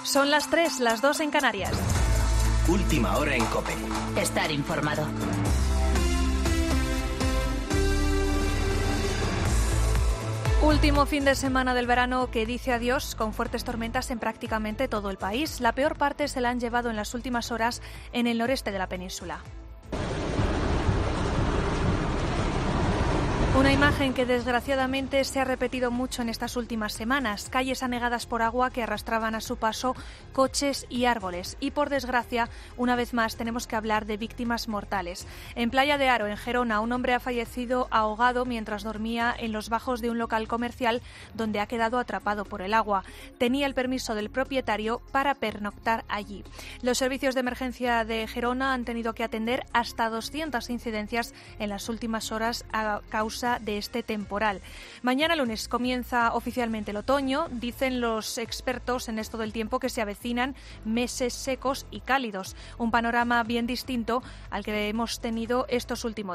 Son las 3, las 2 en Canarias. Última hora en COPE. Estar informado. Último fin de semana del verano que dice adiós con fuertes tormentas en prácticamente todo el país. La peor parte se la han llevado en las últimas horas en el noreste de la península. Una imagen que desgraciadamente se ha repetido mucho en estas últimas semanas. Calles anegadas por agua que arrastraban a su paso coches y árboles. Y por desgracia, una vez más tenemos que hablar de víctimas mortales. En Playa de Aro, en Gerona, un hombre ha fallecido ahogado mientras dormía en los bajos de un local comercial donde ha quedado atrapado por el agua. Tenía el permiso del propietario para pernoctar allí. Los servicios de emergencia de Gerona han tenido que atender hasta 200 incidencias en las últimas horas a causa de este temporal. Mañana lunes comienza oficialmente el otoño. Dicen los expertos en esto del tiempo que se avecinan meses secos y cálidos. Un panorama bien distinto al que hemos tenido estos últimos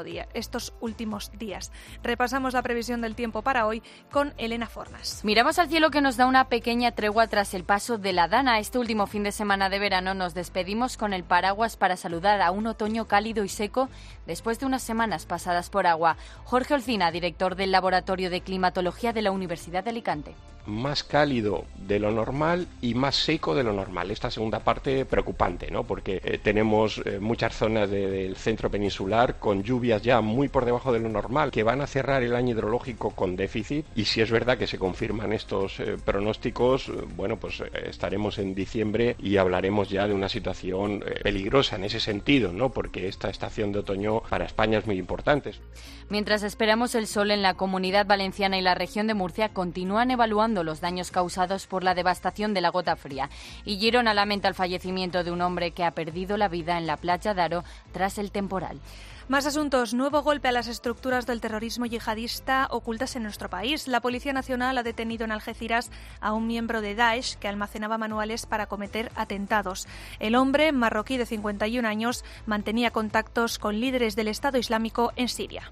días. Repasamos la previsión del tiempo para hoy con Elena Fornas. Miramos al cielo que nos da una pequeña tregua tras el paso de la Dana. Este último fin de semana de verano nos despedimos con el paraguas para saludar a un otoño cálido y seco después de unas semanas pasadas por agua. Jorge Olcina, director del Laboratorio de Climatología de la Universidad de Alicante. Más cálido de lo normal y más seco de lo normal. Esta segunda parte preocupante, ¿no? Porque tenemos muchas zonas del centro peninsular con lluvias ya muy por debajo de lo normal, que van a cerrar el año hidrológico con déficit. Y si es verdad que se confirman estos pronósticos, bueno, pues estaremos en diciembre y hablaremos ya de una situación peligrosa en ese sentido, ¿no? Porque esta estación de otoño para España es muy importante. Mientras esperamos el sol en la Comunidad Valenciana y la región de Murcia, continúan evaluando los daños causados por la devastación de la gota fría. Y Girona lamenta el fallecimiento de un hombre que ha perdido la vida en la playa de Aro tras el temporal. Más asuntos. Nuevo golpe a las estructuras del terrorismo yihadista ocultas en nuestro país. La Policía Nacional ha detenido en Algeciras a un miembro de Daesh que almacenaba manuales para cometer atentados. El hombre, marroquí de 51 años, mantenía contactos con líderes del Estado Islámico en Siria.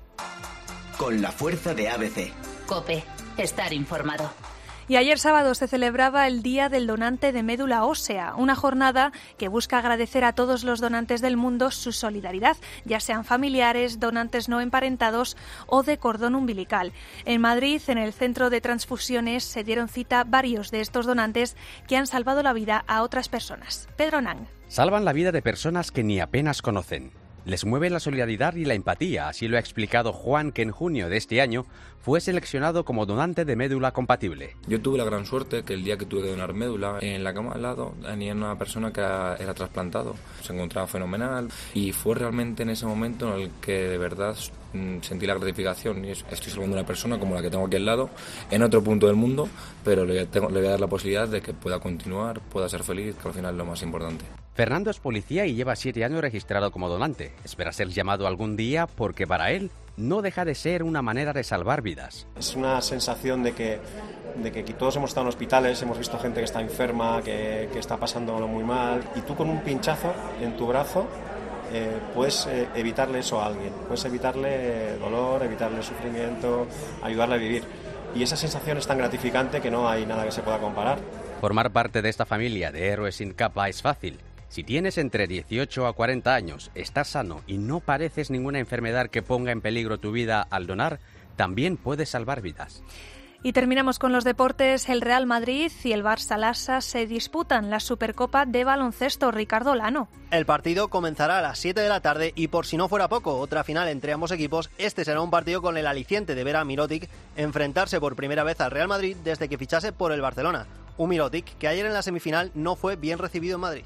Con la fuerza de ABC. COPE. Estar informado. Y ayer sábado se celebraba el Día del Donante de Médula Ósea, una jornada que busca agradecer a todos los donantes del mundo su solidaridad, ya sean familiares, donantes no emparentados o de cordón umbilical. En Madrid, en el Centro de Transfusiones, se dieron cita varios de estos donantes que han salvado la vida a otras personas. Pedro Nang. Salvan la vida de personas que ni apenas conocen. Les mueve la solidaridad y la empatía, así lo ha explicado Juan, que en junio de este año fue seleccionado como donante de médula compatible. Yo tuve la gran suerte que el día que tuve que donar médula, en la cama al lado tenía una persona que era trasplantado. Se encontraba fenomenal y fue realmente en ese momento en el que de verdad sentí la gratificación. Y estoy salvando a una persona como la que tengo aquí al lado, en otro punto del mundo, pero le voy a dar la posibilidad de que pueda continuar, pueda ser feliz, que al final es lo más importante. Fernando es policía y lleva 7 años registrado como donante. Espera ser llamado algún día porque para él no deja de ser una manera de salvar vidas. Es una sensación de que todos hemos estado en hospitales, hemos visto gente que está enferma, que está pasándolo muy mal, y tú con un pinchazo en tu brazo puedes evitarle eso a alguien, puedes evitarle dolor, evitarle sufrimiento, ayudarle a vivir. Y esa sensación es tan gratificante que no hay nada que se pueda comparar. Formar parte de esta familia de héroes sin capa es fácil. Si tienes entre 18 a 40 años, estás sano y no padeces ninguna enfermedad que ponga en peligro tu vida al donar, también puedes salvar vidas. Y terminamos con los deportes. El Real Madrid y el Barça Lassa se disputan la Supercopa de baloncesto. Ricardo Lano. El partido comenzará a las 7 de la tarde y por si no fuera poco, otra final entre ambos equipos. Este será un partido con el aliciente de ver a Mirotic enfrentarse por primera vez al Real Madrid desde que fichase por el Barcelona. Un Mirotic que ayer en la semifinal no fue bien recibido en Madrid.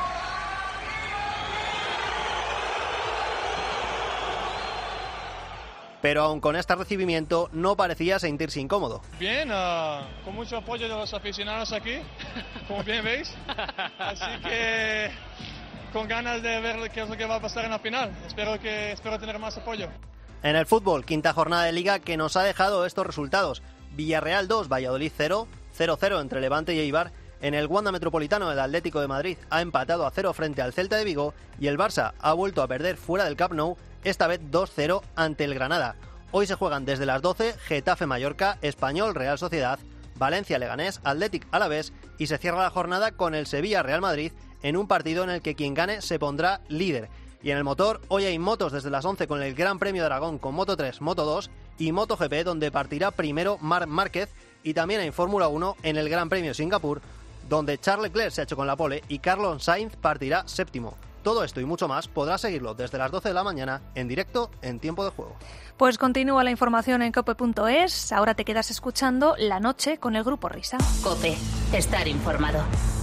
Pero aun con este recibimiento no parecía sentirse incómodo. Bien, con mucho apoyo de los aficionados aquí, como bien veis. Así que con ganas de ver qué es lo que va a pasar en la final. Espero tener más apoyo. En el fútbol, quinta jornada de Liga que nos ha dejado estos resultados. Villarreal 2, Valladolid 0, 0-0 entre Levante y Eibar. En el Wanda Metropolitano, el Atlético de Madrid ha empatado a 0 frente al Celta de Vigo y el Barça ha vuelto a perder fuera del Camp Nou, esta vez 2-0 ante el Granada. Hoy se juegan desde las 12 Getafe-Mallorca, Español-Real Sociedad, Valencia Leganés, Athletic Alavés y se cierra la jornada con el Sevilla Real Madrid en un partido en el que quien gane se pondrá líder. Y en el motor, hoy hay motos desde las 11 con el Gran Premio de Aragón con Moto 3, Moto 2 y MotoGP, donde partirá primero Marc Márquez, y también hay Fórmula 1 en el Gran Premio de Singapur, donde Charles Leclerc se ha hecho con la pole y Carlos Sainz partirá séptimo. Todo esto y mucho más podrás seguirlo desde las 12 de la mañana en directo en Tiempo de Juego. Pues continúa la información en cope.es. Ahora te quedas escuchando La Noche con el Grupo Risa. COPE. Estar informado.